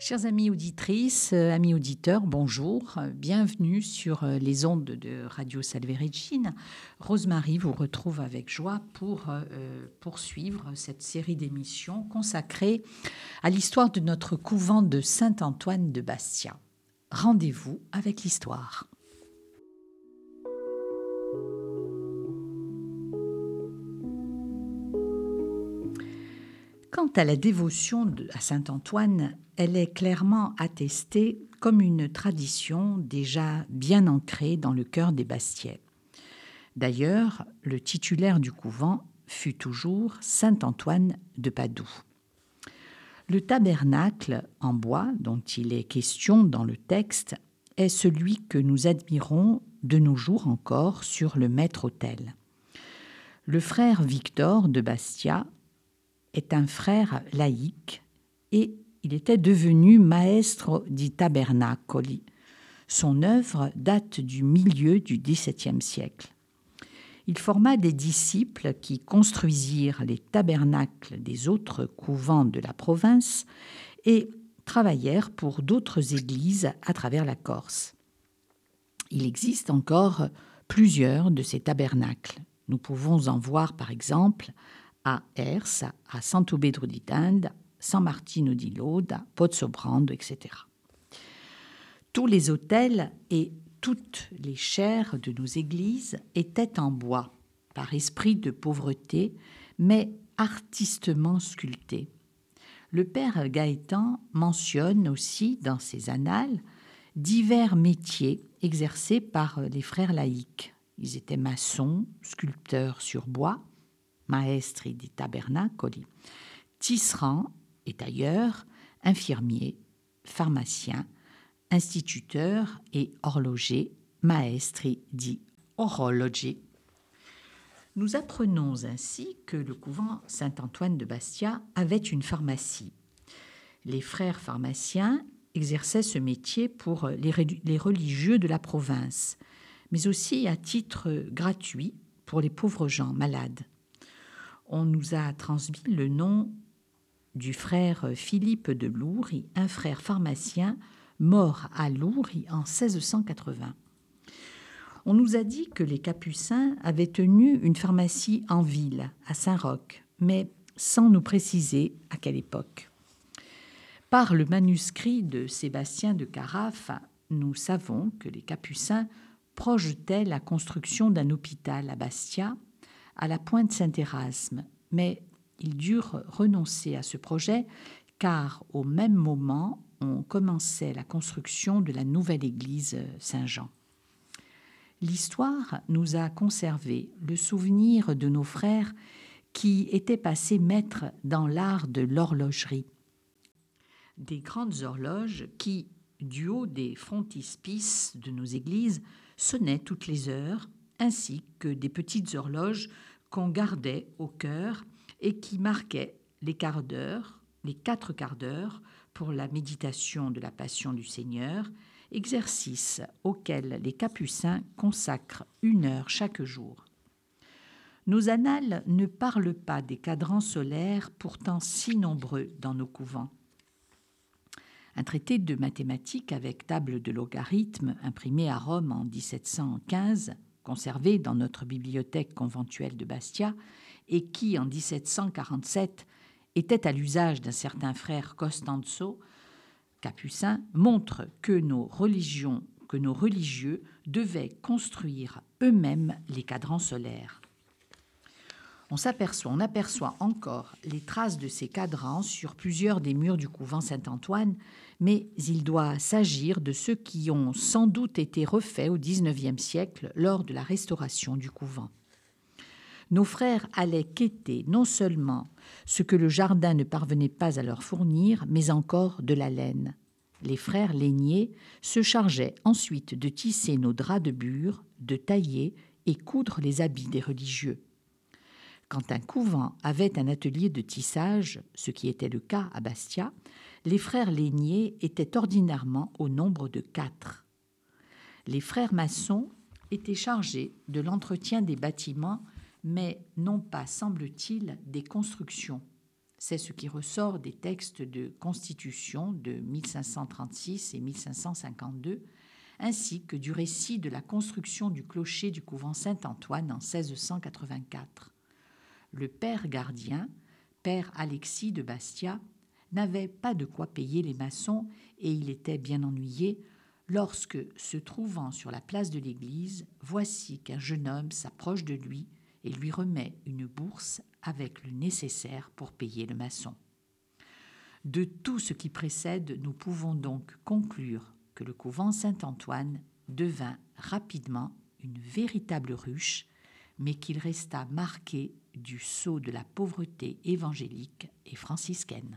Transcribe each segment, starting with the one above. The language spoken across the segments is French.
Chers amis auditrices, amis auditeurs, bonjour. Bienvenue sur les ondes de Radio Salve Regina. Rosemary vous retrouve avec joie pour poursuivre cette série d'émissions consacrée à l'histoire de notre couvent de Saint-Antoine de Bastia. Rendez-vous avec l'histoire. Quant à la dévotion à Saint-Antoine, elle est clairement attestée comme une tradition déjà bien ancrée dans le cœur des Bastiais. D'ailleurs, le titulaire du couvent fut toujours Saint-Antoine de Padoue. Le tabernacle en bois dont il est question dans le texte est celui que nous admirons de nos jours encore sur le maître-autel. Le frère Victor de Bastia est un frère laïque et il était devenu maestro di tabernacoli. Son œuvre date du milieu du XVIIe siècle. Il forma des disciples qui construisirent les tabernacles des autres couvents de la province et travaillèrent pour d'autres églises à travers la Corse. Il existe encore plusieurs de ces tabernacles. Nous pouvons en voir par exemple à Ers, à Sant'Ubedro di Tenda, San Martino di Loda, Pozzobrando, etc. Tous les autels et toutes les chaires de nos églises étaient en bois, par esprit de pauvreté, mais artistement sculptés. Le père Gaëtan mentionne aussi dans ses annales divers métiers exercés par les frères laïcs. Ils étaient maçons, sculpteurs sur bois, maestri di tabernacoli, tisserands et tailleurs, infirmiers, pharmaciens, instituteurs et horlogers, maestri di orologi. Nous apprenons ainsi que le couvent Saint-Antoine de Bastia avait une pharmacie. Les frères pharmaciens exerçaient ce métier pour les religieux de la province, mais aussi à titre gratuit pour les pauvres gens malades. On nous a transmis le nom du frère Philippe de Lourdes, un frère pharmacien mort à Lourdes en 1680. On nous a dit que les Capucins avaient tenu une pharmacie en ville, à Saint-Roch, mais sans nous préciser à quelle époque. Par le manuscrit de Sébastien de Carafe, nous savons que les Capucins projetaient la construction d'un hôpital à Bastia, à la pointe Saint-Érasme, mais ils durent renoncer à ce projet car au même moment, on commençait la construction de la nouvelle église Saint-Jean. L'histoire nous a conservé le souvenir de nos frères qui étaient passés maîtres dans l'art de l'horlogerie. Des grandes horloges qui, du haut des frontispices de nos églises, sonnaient toutes les heures, ainsi que des petites horloges qu'on gardait au cœur et qui marquaient les 4 quarts d'heure pour la méditation de la Passion du Seigneur, exercice auquel les Capucins consacrent 1 heure chaque jour. Nos annales ne parlent pas des cadrans solaires pourtant si nombreux dans nos couvents. Un traité de mathématiques avec table de logarithme imprimé à Rome en 1715, conservé dans notre bibliothèque conventuelle de Bastia, et qui, en 1747, était à l'usage d'un certain frère Costanzo, capucin, montre que nos religieux devaient construire eux-mêmes les cadrans solaires. On aperçoit encore les traces de ces cadrans sur plusieurs des murs du couvent Saint-Antoine, mais il doit s'agir de ceux qui ont sans doute été refaits au XIXe siècle lors de la restauration du couvent. Nos frères allaient quêter non seulement ce que le jardin ne parvenait pas à leur fournir, mais encore de la laine. Les frères lainiers se chargeaient ensuite de tisser nos draps de bure, de tailler et coudre les habits des religieux. Quand un couvent avait un atelier de tissage, ce qui était le cas à Bastia, les frères lainiers étaient ordinairement au nombre de 4. Les frères maçons étaient chargés de l'entretien des bâtiments, mais non pas, semble-t-il, des constructions. C'est ce qui ressort des textes de Constitution de 1536 et 1552, ainsi que du récit de la construction du clocher du couvent Saint-Antoine en 1684. Le père gardien, père Alexis de Bastia, n'avait pas de quoi payer les maçons et il était bien ennuyé lorsque, se trouvant sur la place de l'église, voici qu'un jeune homme s'approche de lui et lui remet une bourse avec le nécessaire pour payer le maçon. De tout ce qui précède, nous pouvons donc conclure que le couvent Saint-Antoine devint rapidement une véritable ruche, mais qu'il resta marqué du sceau de la pauvreté évangélique et franciscaine.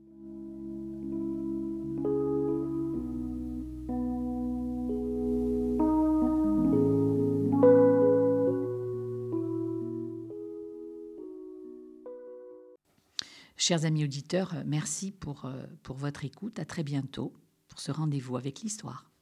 Chers amis auditeurs, merci pour votre écoute. À très bientôt pour ce rendez-vous avec l'histoire.